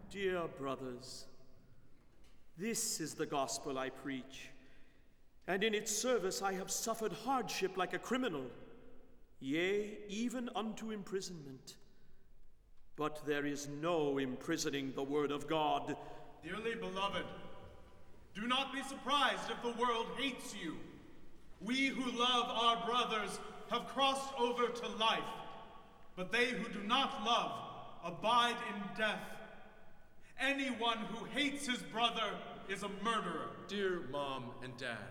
Dear brothers, this is the gospel I preach, and in its service I have suffered hardship like a criminal, yea, even unto imprisonment. But there is no imprisoning the word of God. Dearly beloved, do not be surprised if the world hates you. We who love our brothers have crossed over to life, but they who do not love abide in death. Anyone who hates his brother is a murderer. Dear Mom and Dad,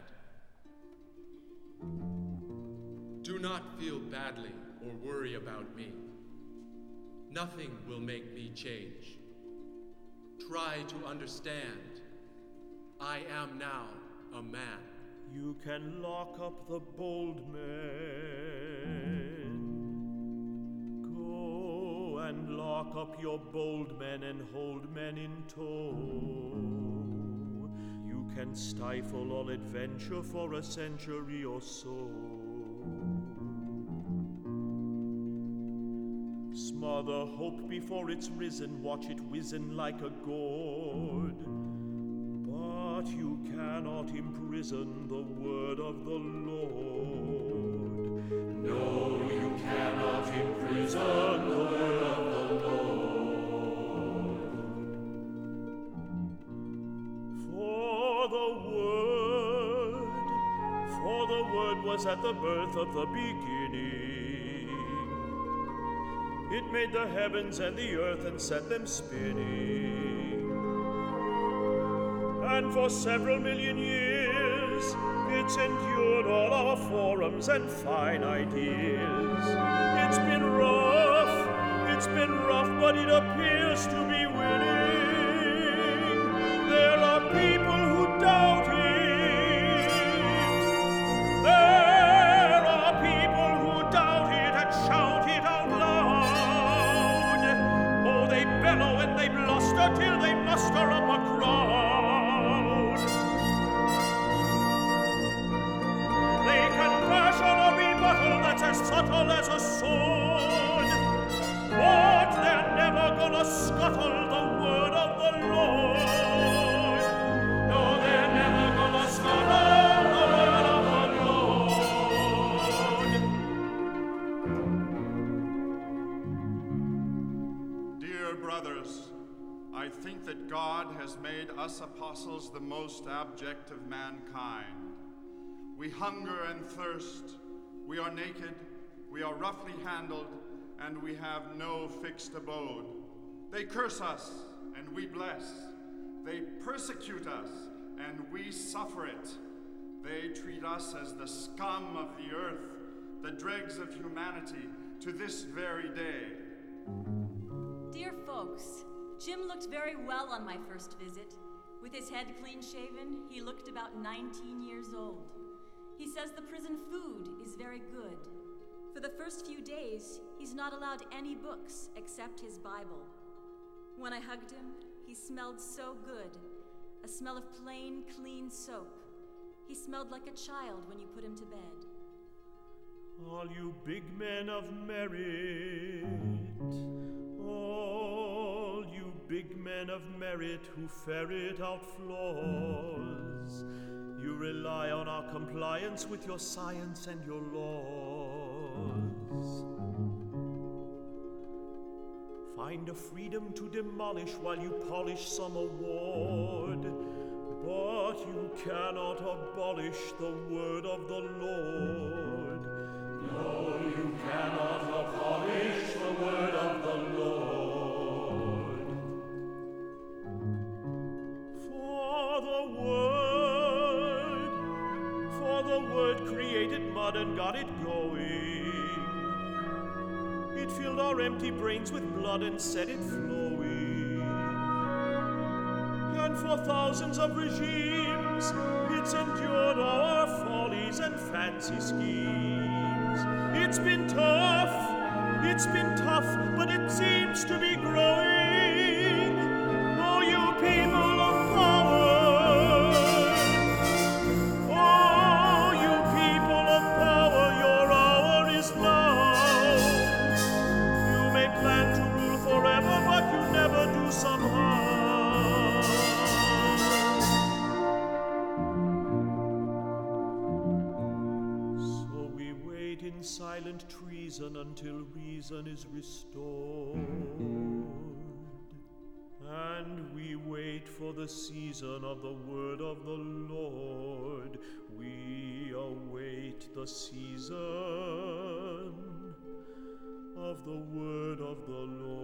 do not feel badly or worry about me. Nothing will make me change. Try to understand. I am now a man. You can lock up the bold men. Go and lock up your bold men and hold men in tow. You can stifle all adventure for a century or so. Smother hope before it's risen, watch it wizen like a gourd. But you cannot imprison the word of the Lord. No, you cannot imprison the word of the Lord. For the word was at the birth of the beginning. It made the heavens and the earth and set them spinning. And for several million years, it's endured all our forums and fine ideas. It's been rough, but it appears to be winning. There are people who doubt it. There are people who doubt it and shout it out loud. Oh, they bellow and they bluster till they muster up a crowd. They can fashion a rebuttal that's as subtle as a sword, but they're never gonna scuttle the word of the Lord. No, they're never gonna scuttle the word of the Lord. Dear brothers, I think that God has made us apostles the most abject of mankind. We hunger and thirst, we are naked, we are roughly handled, and we have no fixed abode. They curse us, and we bless. They persecute us, and we suffer it. They treat us as the scum of the earth, the dregs of humanity, to this very day. Dear folks, Jim looked very well on my first visit. With his head clean-shaven, he looked about 19 years old. He says the prison food is very good. For the first few days, he's not allowed any books except his Bible. When I hugged him, he smelled so good, a smell of plain, clean soap. He smelled like a child when you put him to bed. All you big men of merit, all you big men of merit who ferret out flaws, you rely on our compliance with your science and your laws. Find a freedom to demolish while you polish some award, but you cannot abolish the word of the Lord. No, you cannot abolish the word of the Lord. For the word created mud and got it going. It filled our empty brains with blood and set it flowing. And for thousands of regimes, it's endured our follies and fancy schemes. It's been tough, but it seems to be growing. Oh, you people of power, oh, you people of power, your hour is now. You may plan to rule forever, but you never do somehow. in silent treason until reason is restored. And we wait for the season of the word of the Lord. We await the season of the word of the Lord.